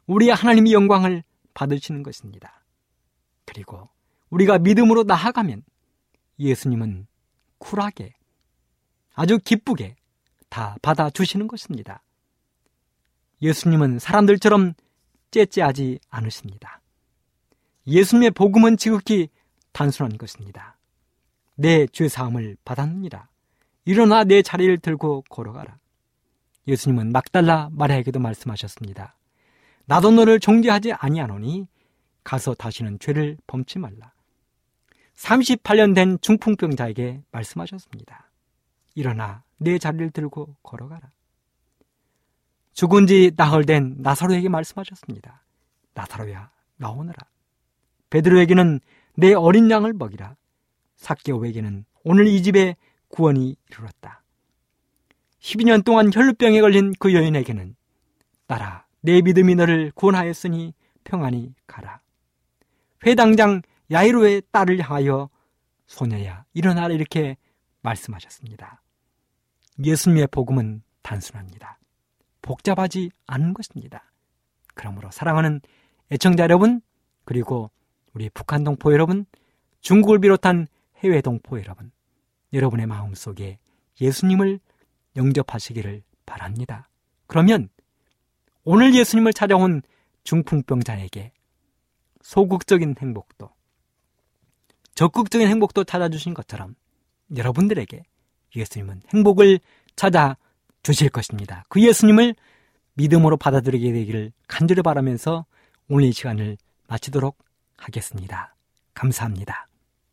우리 하나님의 영광을 받으시는 것입니다. 그리고 우리가 믿음으로 나아가면 예수님은 쿨하게, 아주 기쁘게 다 받아주시는 것입니다. 예수님은 사람들처럼 째째하지 않으십니다. 예수님의 복음은 지극히 단순한 것입니다. 내 죄사함을 받았느니라. 일어나 내 자리를 들고 걸어가라. 예수님은 막달라 마리아에게도 말씀하셨습니다. 나도 너를 정죄하지 아니하노니 가서 다시는 죄를 범치 말라. 삼십팔 년 된 중풍병자에게 말씀하셨습니다. 일어나 내 자리를 들고 걸어가라. 죽은 지 나흘 된 나사로에게 말씀하셨습니다. 나사로야, 나오너라. 베드로에게는 내 어린 양을 먹이라. 삭개오에게는 오늘 이 집에 구원이 이르렀다. 십이 년 동안 혈루병에 걸린 그 여인에게는 딸아, 내 믿음이 너를 구원하였으니 평안히 가라. 회당장 야이로의 딸을 향하여 소녀야, 일어나라, 이렇게 말씀하셨습니다. 예수님의 복음은 단순합니다. 복잡하지 않은 것입니다. 그러므로 사랑하는 애청자 여러분, 그리고 우리 북한 동포 여러분, 중국을 비롯한 해외 동포 여러분, 여러분의 마음속에 예수님을 영접하시기를 바랍니다. 그러면 오늘 예수님을 찾아온 중풍병자에게 소극적인 행복도, 적극적인 행복도 찾아주신 것처럼 여러분들에게 예수님은 행복을 찾아주실 것입니다. 그 예수님을 믿음으로 받아들이게 되기를 간절히 바라면서 오늘 이 시간을 마치도록 하겠습니다. 감사합니다.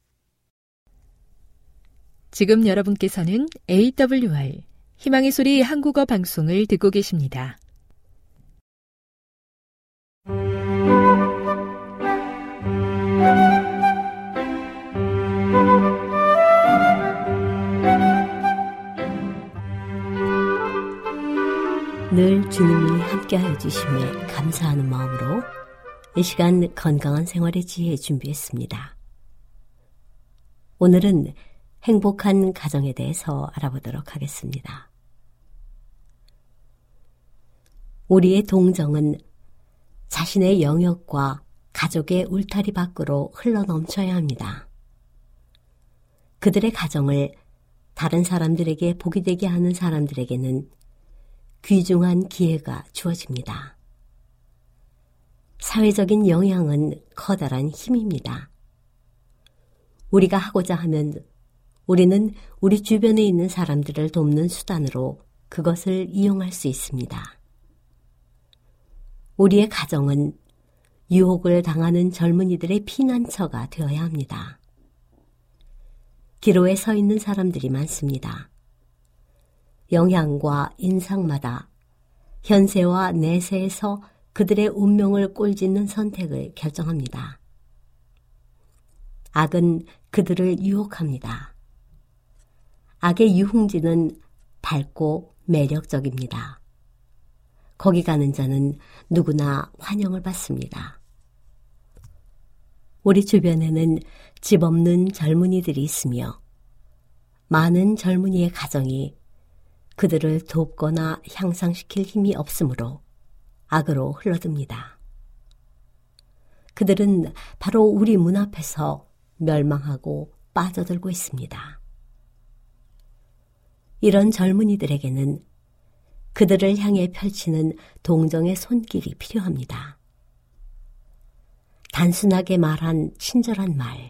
지금 여러분께서는 에이더블유알 희망의 소리 한국어 방송을 듣고 계십니다. 늘 주님이 함께하여 주심에 감사하는 마음으로 이 시간 건강한 생활의 지혜 준비했습니다. 오늘은 행복한 가정에 대해서 알아보도록 하겠습니다. 우리의 동정은 자신의 영역과 가족의 울타리 밖으로 흘러넘쳐야 합니다. 그들의 가정을 다른 사람들에게 복이 되게 하는 사람들에게는 귀중한 기회가 주어집니다. 사회적인 영향은 커다란 힘입니다. 우리가 하고자 하면 우리는 우리 주변에 있는 사람들을 돕는 수단으로 그것을 이용할 수 있습니다. 우리의 가정은 유혹을 당하는 젊은이들의 피난처가 되어야 합니다. 기로에 서 있는 사람들이 많습니다. 영향과 인상마다 현세와 내세에서 그들의 운명을 꼴짓는 선택을 결정합니다. 악은 그들을 유혹합니다. 악의 유흥지는 밝고 매력적입니다. 거기 가는 자는 누구나 환영을 받습니다. 우리 주변에는 집 없는 젊은이들이 있으며 많은 젊은이의 가정이 그들을 돕거나 향상시킬 힘이 없으므로 악으로 흘러듭니다. 그들은 바로 우리 문 앞에서 멸망하고 빠져들고 있습니다. 이런 젊은이들에게는 그들을 향해 펼치는 동정의 손길이 필요합니다. 단순하게 말한 친절한 말,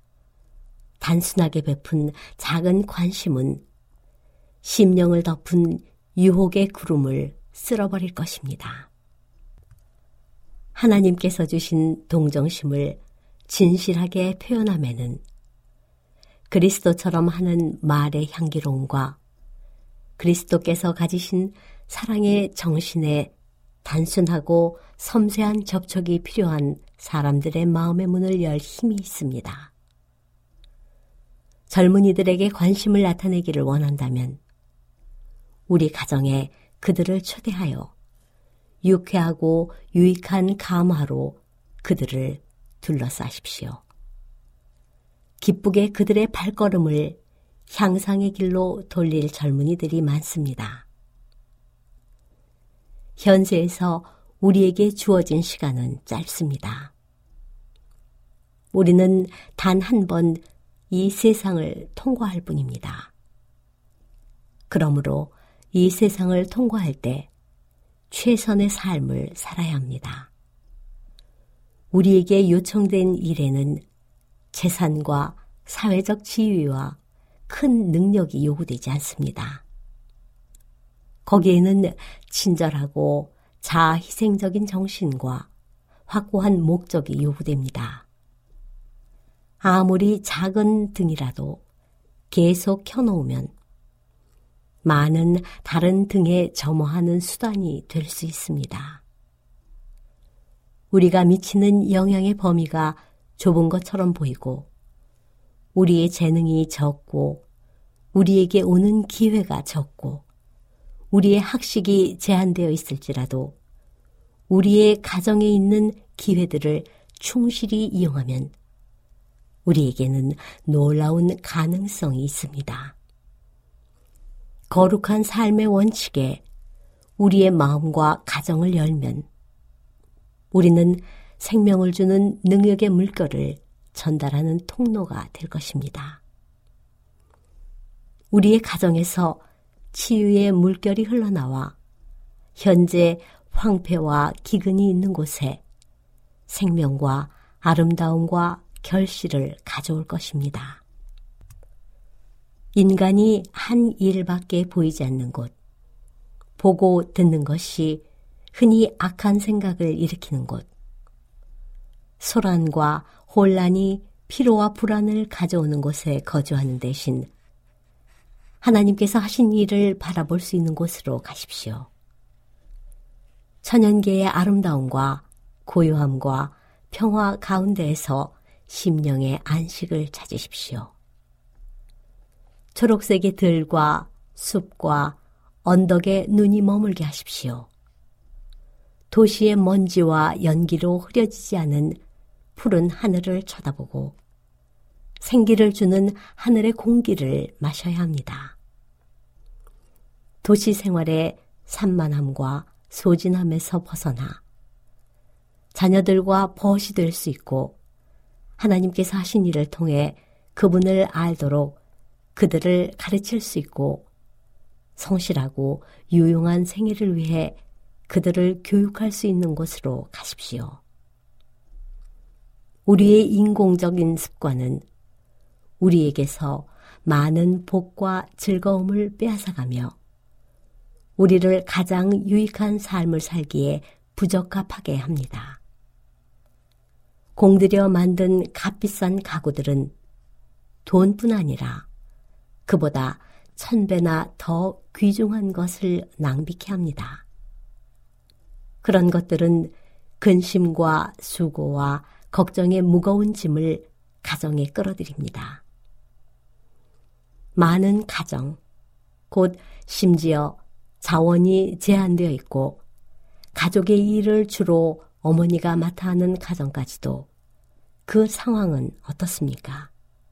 단순하게 베푼 작은 관심은 심령을 덮은 유혹의 구름을 쓸어버릴 것입니다. 하나님께서 주신 동정심을 진실하게 표현함에는 그리스도처럼 하는 말의 향기로움과 그리스도께서 가지신 사랑의 정신에 단순하고 섬세한 접촉이 필요한 사람들의 마음의 문을 열 힘이 있습니다. 젊은이들에게 관심을 나타내기를 원한다면 우리 가정에 그들을 초대하여 유쾌하고 유익한 감화로 그들을 둘러싸십시오. 기쁘게 그들의 발걸음을 향상의 길로 돌릴 젊은이들이 많습니다. 현세에서 우리에게 주어진 시간은 짧습니다. 우리는 단 한 번 이 세상을 통과할 뿐입니다. 그러므로 이 세상을 통과할 때 최선의 삶을 살아야 합니다. 우리에게 요청된 일에는 재산과 사회적 지위와 큰 능력이 요구되지 않습니다. 거기에는 친절하고 자아희생적인 정신과 확고한 목적이 요구됩니다. 아무리 작은 등이라도 계속 켜놓으면 많은 다른 등에 점화하는 수단이 될 수 있습니다. 우리가 미치는 영향의 범위가 좁은 것처럼 보이고 우리의 재능이 적고 우리에게 오는 기회가 적고 우리의 학식이 제한되어 있을지라도 우리의 가정에 있는 기회들을 충실히 이용하면 우리에게는 놀라운 가능성이 있습니다. 거룩한 삶의 원칙에 우리의 마음과 가정을 열면 우리는 생명을 주는 능력의 물결을 전달하는 통로가 될 것입니다. 우리의 가정에서 치유의 물결이 흘러나와 현재 황폐와 기근이 있는 곳에 생명과 아름다움과 결실을 가져올 것입니다. 인간이 한 일밖에 보이지 않는 곳, 보고 듣는 것이 흔히 악한 생각을 일으키는 곳, 소란과 혼란이 피로와 불안을 가져오는 곳에 거주하는 대신 하나님께서 하신 일을 바라볼 수 있는 곳으로 가십시오. 천연계의 아름다움과 고요함과 평화 가운데에서 심령의 안식을 찾으십시오. 초록색의 들과 숲과 언덕에 눈이 머물게 하십시오. 도시의 먼지와 연기로 흐려지지 않은 푸른 하늘을 쳐다보고 생기를 주는 하늘의 공기를 마셔야 합니다. 도시 생활의 산만함과 소진함에서 벗어나 자녀들과 벗이 될 수 있고 하나님께서 하신 일을 통해 그분을 알도록 그들을 가르칠 수 있고 성실하고 유용한 생애를 위해 그들을 교육할 수 있는 곳으로 가십시오. 우리의 인공적인 습관은 우리에게서 많은 복과 즐거움을 빼앗아가며 우리를 가장 유익한 삶을 살기에 부적합하게 합니다. 공들여 만든 값비싼 가구들은 돈뿐 아니라 그보다 천배나 더 귀중한 것을 낭비케 합니다. 그런 것들은 근심과 수고와 걱정의 무거운 짐을 가정에 끌어들입니다. 많은 가정, 곧 심지어 자원이 제한되어 있고 가족의 일을 주로 어머니가 맡아 하는 가정까지도 그 상황은 어떻습니까?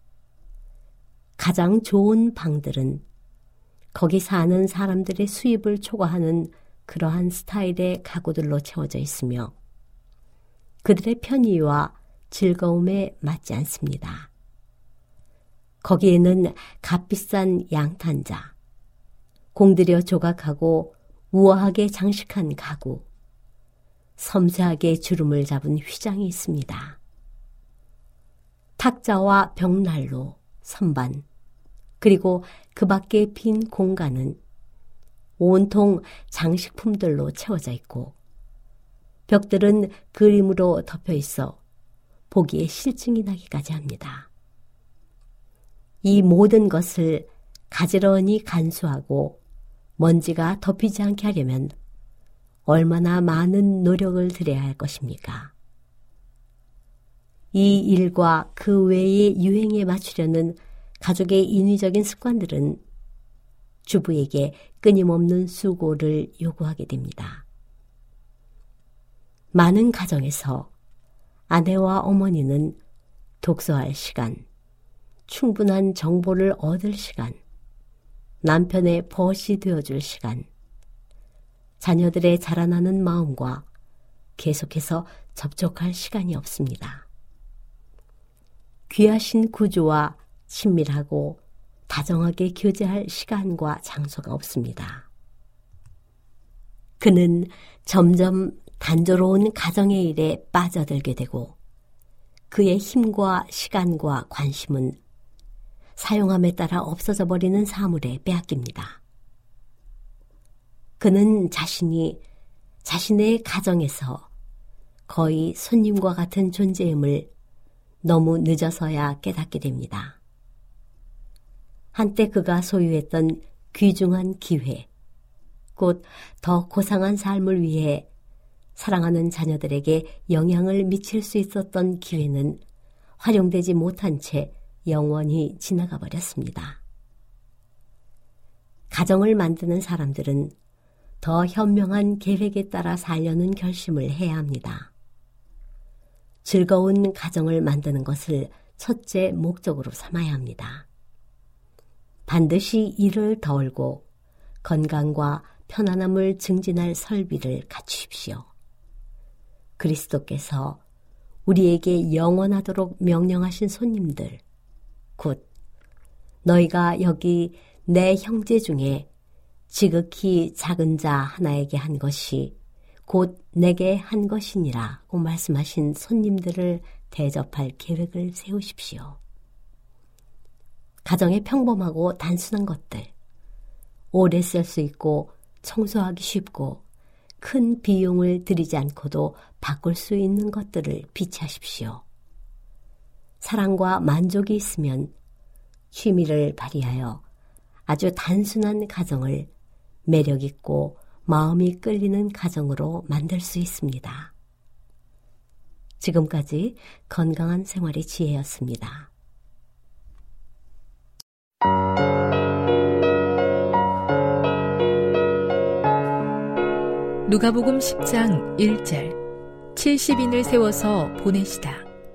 가장 좋은 방들은 거기 사는 사람들의 수입을 초과하는 그러한 스타일의 가구들로 채워져 있으며 그들의 편의와 즐거움에 맞지 않습니다. 거기에는 값비싼 양탄자, 공들여 조각하고 우아하게 장식한 가구, 섬세하게 주름을 잡은 휘장이 있습니다. 탁자와 벽난로, 선반, 그리고 그 밖의 빈 공간은 온통 장식품들로 채워져 있고 벽들은 그림으로 덮여 있어 보기에 실증이 나기까지 합니다. 이 모든 것을 가지런히 간수하고 먼지가 덮이지 않게 하려면 얼마나 많은 노력을 들여야 할 것입니까? 이 일과 그 외의 유행에 맞추려는 가족의 인위적인 습관들은 주부에게 끊임없는 수고를 요구하게 됩니다. 많은 가정에서 아내와 어머니는 독서할 시간, 충분한 정보를 얻을 시간, 남편의 벗이 되어줄 시간, 자녀들의 자라나는 마음과 계속해서 접촉할 시간이 없습니다. 귀하신 구주와 친밀하고 다정하게 교제할 시간과 장소가 없습니다. 그는 점점 단조로운 가정의 일에 빠져들게 되고 그의 힘과 시간과 관심은 사용함에 따라 없어져 버리는 사물에 빼앗깁니다. 그는 자신이 자신의 가정에서 거의 손님과 같은 존재임을 너무 늦어서야 깨닫게 됩니다. 한때 그가 소유했던 귀중한 기회, 곧 더 고상한 삶을 위해 사랑하는 자녀들에게 영향을 미칠 수 있었던 기회는 활용되지 못한 채 영원히 지나가 버렸습니다. 가정을 만드는 사람들은 더 현명한 계획에 따라 살려는 결심을 해야 합니다. 즐거운 가정을 만드는 것을 첫째 목적으로 삼아야 합니다. 반드시 일을 덜고 건강과 편안함을 증진할 설비를 갖추십시오. 그리스도께서 우리에게 영원하도록 명령하신 손님들, 곧 너희가 여기 내 형제 중에 지극히 작은 자 하나에게 한 것이 곧 내게 한 것이니라고 말씀하신 손님들을 대접할 계획을 세우십시오. 가정의 평범하고 단순한 것들, 오래 쓸 수 있고 청소하기 쉽고 큰 비용을 들이지 않고도 바꿀 수 있는 것들을 비치하십시오. 사랑과 만족이 있으면 취미를 발휘하여 아주 단순한 가정을 매력있고 마음이 끌리는 가정으로 만들 수 있습니다. 지금까지 건강한 생활의 지혜였습니다. 누가복음 십 장 일 절 칠십 인을 세워서 보내시다.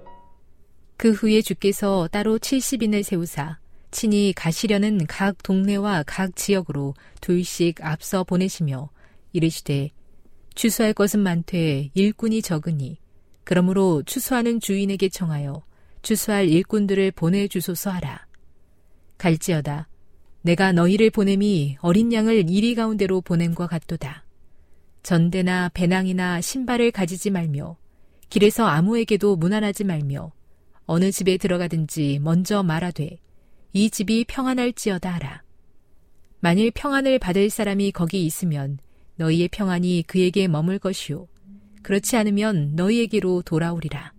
그 후에 주께서 따로 칠십 인을 세우사 친히 가시려는 각 동네와 각 지역으로 둘씩 앞서 보내시며 이르시되 추수할 것은 많되 일꾼이 적으니 그러므로 추수하는 주인에게 청하여 추수할 일꾼들을 보내주소서 하라. 갈지어다 내가 너희를 보냄이 어린 양을 이리 가운데로 보냄과 같도다. 전대나 배낭이나 신발을 가지지 말며 길에서 아무에게도 문안하지 말며 어느 집에 들어가든지 먼저 말하되 이 집이 평안할지어다 하라. 만일 평안을 받을 사람이 거기 있으면 너희의 평안이 그에게 머물 것이요 그렇지 않으면 너희에게로 돌아오리라.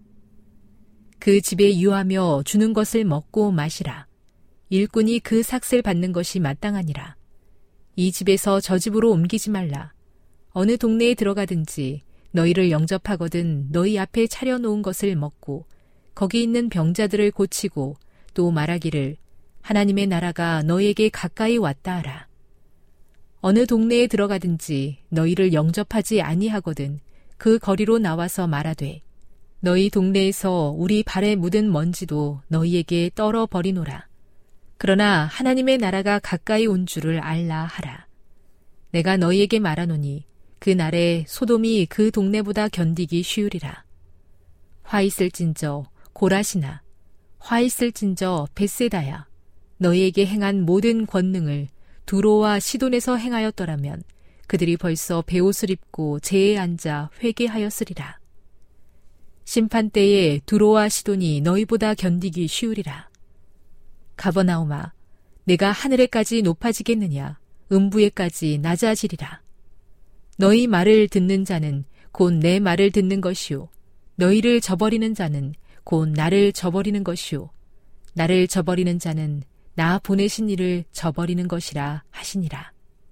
그 집에 유하며 주는 것을 먹고 마시라. 일꾼이 그 삭슬 받는 것이 마땅하니라. 이 집에서 저 집으로 옮기지 말라. 어느 동네에 들어가든지 너희를 영접하거든 너희 앞에 차려놓은 것을 먹고 거기 있는 병자들을 고치고 또 말하기를 하나님의 나라가 너희에게 가까이 왔다 하라. 어느 동네에 들어가든지 너희를 영접하지 아니하거든 그 거리로 나와서 말하되 너희 동네에서 우리 발에 묻은 먼지도 너희에게 떨어 버리노라. 그러나 하나님의 나라가 가까이 온 줄을 알라 하라. 내가 너희에게 말하노니 그 날에 소돔이 그 동네보다 견디기 쉬우리라. 화 있을진저 고라시나 화 있을진저 벳세다야 너희에게 행한 모든 권능을 두로와 시돈에서 행하였더라면 그들이 벌써 베옷을 입고 제에 앉아 회개하였으리라. 심판 때에 두로와 시돈이 너희보다 견디기 쉬우리라. 가버나움아 내가 하늘에까지 높아지겠느냐 음부에까지 낮아지리라. 너희 말을 듣는 자는 곧 내 말을 듣는 것이요 너희를 저버리는 자는 곧 나를 저버리는 것이요 나를 저버리는 자는 나 보내신 이를 저버리는 것이라 하시니라.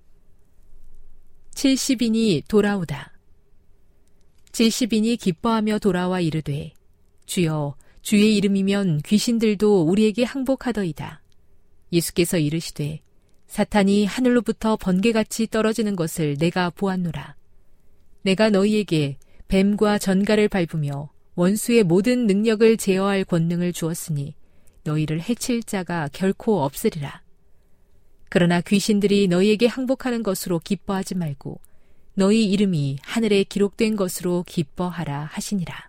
칠십 인이 돌아오다. 칠십 인이 기뻐하며 돌아와 이르되 주여 주의 이름이면 귀신들도 우리에게 항복하더이다. 예수께서 이르시되 사탄이 하늘로부터 번개같이 떨어지는 것을 내가 보았노라. 내가 너희에게 뱀과 전갈을 밟으며 원수의 모든 능력을 제어할 권능을 주었으니 너희를 해칠 자가 결코 없으리라. 그러나 귀신들이 너희에게 항복하는 것으로 기뻐하지 말고 너희 이름이 하늘에 기록된 것으로 기뻐하라 하시니라.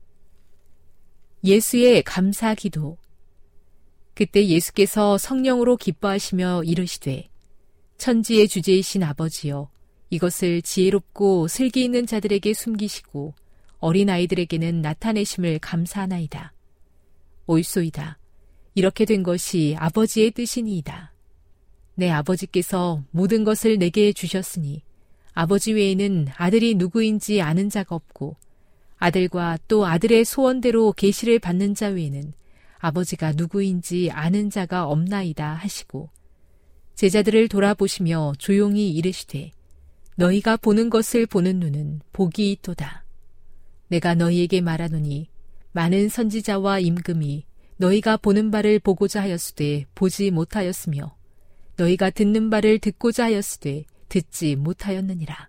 예수의 감사 기도. 그때 예수께서 성령으로 기뻐하시며 이르시되 천지의 주제이신 아버지여, 이것을 지혜롭고 슬기 있는 자들에게 숨기시고 어린아이들에게는 나타내심을 감사하나이다. 옳소이다. 이렇게 된 것이 아버지의 뜻이니이다. 내 아버지께서 모든 것을 내게 주셨으니 아버지 외에는 아들이 누구인지 아는 자가 없고 아들과 또 아들의 소원대로 계시를 받는 자 외에는 아버지가 누구인지 아는 자가 없나이다 하시고, 제자들을 돌아보시며 조용히 이르시되 너희가 보는 것을 보는 눈은 복이 있도다. 내가 너희에게 말하노니 많은 선지자와 임금이 너희가 보는 바를 보고자 하였으되 보지 못하였으며 너희가 듣는 바를 듣고자 하였으되 듣지 못하였느니라.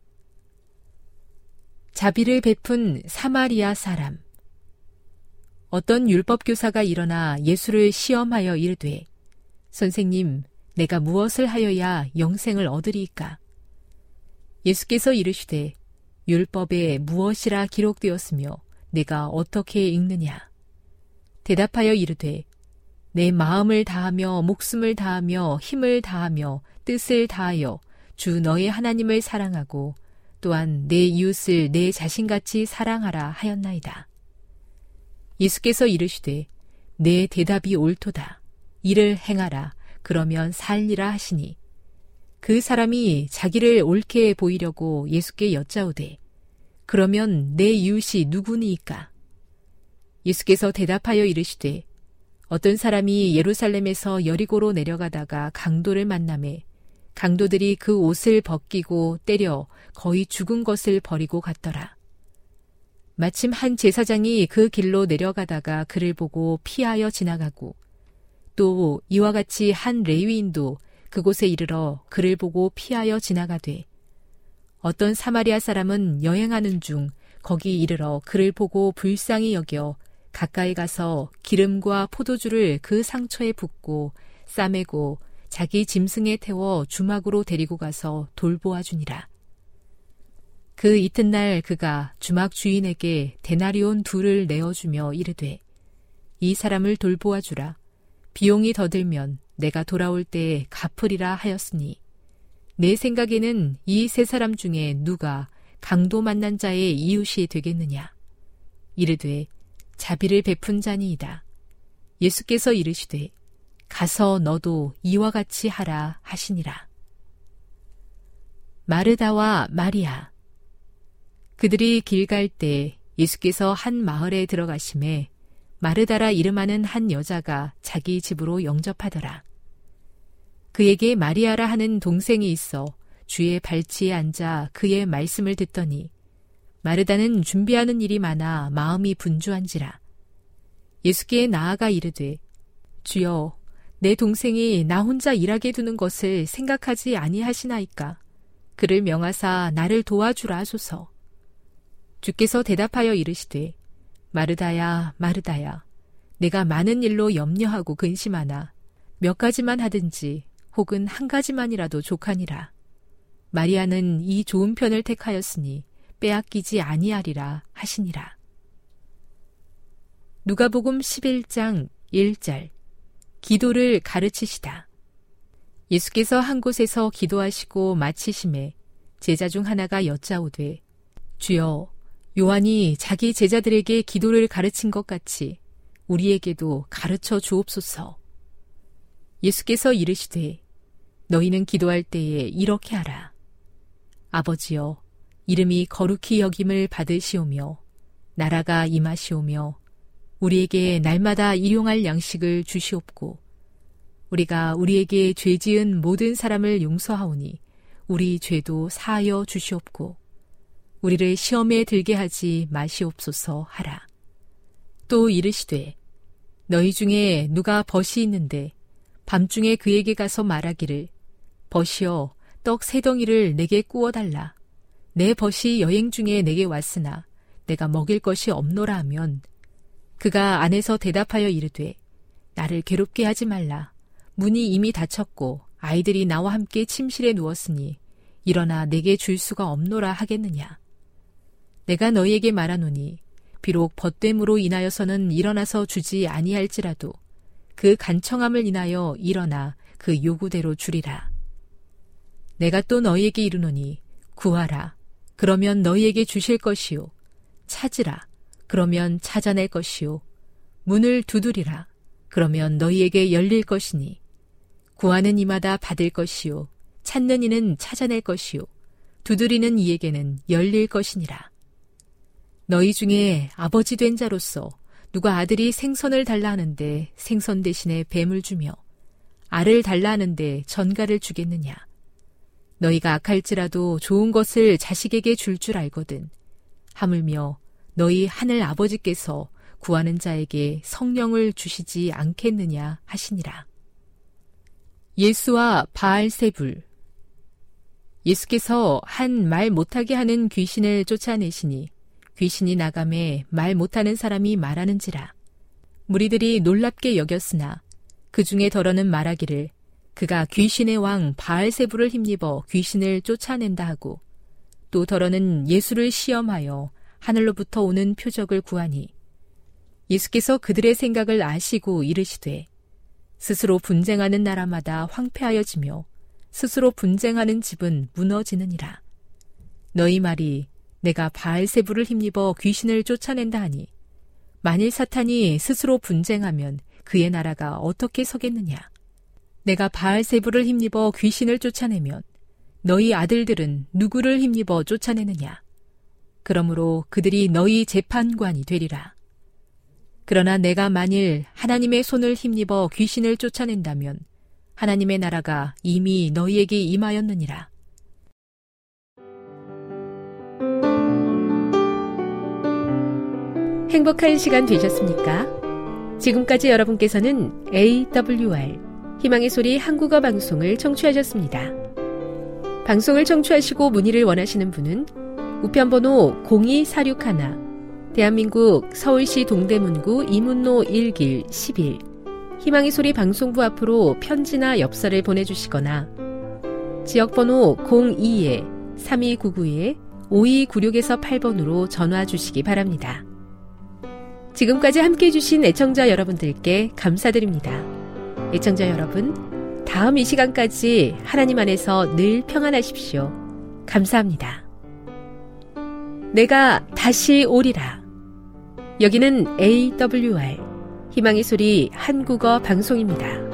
자비를 베푼 사마리아 사람. 어떤 율법교사가 일어나 예수를 시험하여 이르되, 선생님, 내가 무엇을 하여야 영생을 얻으리이까? 예수께서 이르시되, 율법에 무엇이라 기록되었으며 내가 어떻게 읽느냐? 대답하여 이르되, 내 마음을 다하며 목숨을 다하며 힘을 다하며 뜻을 다하여 주 너의 하나님을 사랑하고 또한 내 이웃을 내 자신같이 사랑하라 하였나이다. 예수께서 이르시되 내 대답이 옳도다. 이를 행하라. 그러면 살리라 하시니, 그 사람이 자기를 옳게 보이려고 예수께 여짜오되, 그러면 내 이웃이 누구니이까? 예수께서 대답하여 이르시되, 어떤 사람이 예루살렘에서 여리고로 내려가다가 강도를 만나매 강도들이 그 옷을 벗기고 때려 거의 죽은 것을 버리고 갔더라. 마침 한 제사장이 그 길로 내려가다가 그를 보고 피하여 지나가고, 또 이와 같이 한 레위인도 그곳에 이르러 그를 보고 피하여 지나가되, 어떤 사마리아 사람은 여행하는 중 거기 이르러 그를 보고 불쌍히 여겨 가까이 가서 기름과 포도주를 그 상처에 붓고 싸매고 자기 짐승에 태워 주막으로 데리고 가서 돌보아 주니라. 그 이튿날 그가 주막 주인에게 데나리온 둘을 내어주며 이르되, 이 사람을 돌보아 주라. 비용이 더 들면 내가 돌아올 때에 갚으리라 하였으니, 내 생각에는 이 세 사람 중에 누가 강도 만난 자의 이웃이 되겠느냐? 이르되 자비를 베푼 자니이다. 예수께서 이르시되 가서 너도 이와 같이 하라 하시니라. 마르다와 마리아. 그들이 길 갈 때 예수께서 한 마을에 들어가심에 마르다라 이름하는 한 여자가 자기 집으로 영접하더라. 그에게 마리아라 하는 동생이 있어 주의 발치에 앉아 그의 말씀을 듣더니, 마르다는 준비하는 일이 많아 마음이 분주한지라. 예수께 나아가 이르되, 주여, 내 동생이 나 혼자 일하게 두는 것을 생각하지 아니하시나이까? 그를 명하사 나를 도와주라 하소서. 주께서 대답하여 이르시되, 마르다야, 마르다야, 내가 많은 일로 염려하고 근심하나 몇 가지만 하든지 혹은 한 가지만이라도 족하니라. 마리아는 이 좋은 편을 택하였으니 빼앗기지 아니하리라 하시니라. 누가복음 십일 장 일 절. 기도를 가르치시다. 예수께서 한 곳에서 기도하시고 마치심에 제자 중 하나가 여짜오되, 주여, 요한이 자기 제자들에게 기도를 가르친 것 같이 우리에게도 가르쳐 주옵소서. 예수께서 이르시되, 너희는 기도할 때에 이렇게 하라. 아버지여, 이름이 거룩히 여김을 받으시오며 나라가 임하시오며 우리에게 날마다 일용할 양식을 주시옵고, 우리가 우리에게 죄 지은 모든 사람을 용서하오니 우리 죄도 사하여 주시옵고, 우리를 시험에 들게 하지 마시옵소서 하라. 또 이르시되, 너희 중에 누가 벗이 있는데 밤중에 그에게 가서 말하기를, 벗이여, 떡 세 덩이를 내게 구워달라. 내 벗이 여행 중에 내게 왔으나 내가 먹일 것이 없노라 하면, 그가 안에서 대답하여 이르되, 나를 괴롭게 하지 말라. 문이 이미 닫혔고 아이들이 나와 함께 침실에 누웠으니 일어나 내게 줄 수가 없노라 하겠느냐. 내가 너희에게 말하노니 비록 벗됨으로 인하여서는 일어나서 주지 아니할지라도 그 간청함을 인하여 일어나 그 요구대로 주리라. 내가 또 너희에게 이르노니 구하라. 그러면 너희에게 주실 것이요. 찾으라. 그러면 찾아낼 것이요. 문을 두드리라. 그러면 너희에게 열릴 것이니 구하는 이마다 받을 것이요. 찾는 이는 찾아낼 것이요. 두드리는 이에게는 열릴 것이니라. 너희 중에 아버지 된 자로서 누가 아들이 생선을 달라 하는데 생선 대신에 뱀을 주며 알을 달라 하는데 전갈을 주겠느냐. 너희가 악할지라도 좋은 것을 자식에게 줄 줄 알거든. 하물며 너희 하늘 아버지께서 구하는 자에게 성령을 주시지 않겠느냐 하시니라. 예수와 바알세불. 예수께서 한 말 못하게 하는 귀신을 쫓아내시니 귀신이 나가매 말 못하는 사람이 말하는지라. 무리들이 놀랍게 여겼으나 그 중에 더러는 말하기를 그가 귀신의 왕 바알세불을 힘입어 귀신을 쫓아낸다 하고, 또 더러는 예수를 시험하여 하늘로부터 오는 표적을 구하니 예수께서 그들의 생각을 아시고 이르시되 스스로 분쟁하는 나라마다 황폐하여지며 스스로 분쟁하는 집은 무너지느니라. 너희 말이 내가 바알세불을 힘입어 귀신을 쫓아낸다 하니 만일 사탄이 스스로 분쟁하면 그의 나라가 어떻게 서겠느냐. 내가 바알세불을 힘입어 귀신을 쫓아내면 너희 아들들은 누구를 힘입어 쫓아내느냐. 그러므로 그들이 너희 재판관이 되리라. 그러나 내가 만일 하나님의 손을 힘입어 귀신을 쫓아낸다면 하나님의 나라가 이미 너희에게 임하였느니라. 행복한 시간 되셨습니까? 지금까지 여러분께서는 에이더블유알 희망의 소리 한국어 방송을 청취하셨습니다. 방송을 청취하시고 문의를 원하시는 분은 우편번호 공이사육일 대한민국 서울시 동대문구 이문로 일 길 십일 희망의 소리 방송부 앞으로 편지나 엽서를 보내주시거나 지역번호 공이 삼이구구 오이구육에서 팔 번으로 전화 주시기 바랍니다. 지금까지 함께해 주신 애청자 여러분들께 감사드립니다. 애청자 여러분, 다음 이 시간까지 하나님 안에서 늘 평안하십시오. 감사합니다. 내가 다시 오리라. 여기는 에이더블유알 희망의 소리 한국어 방송입니다.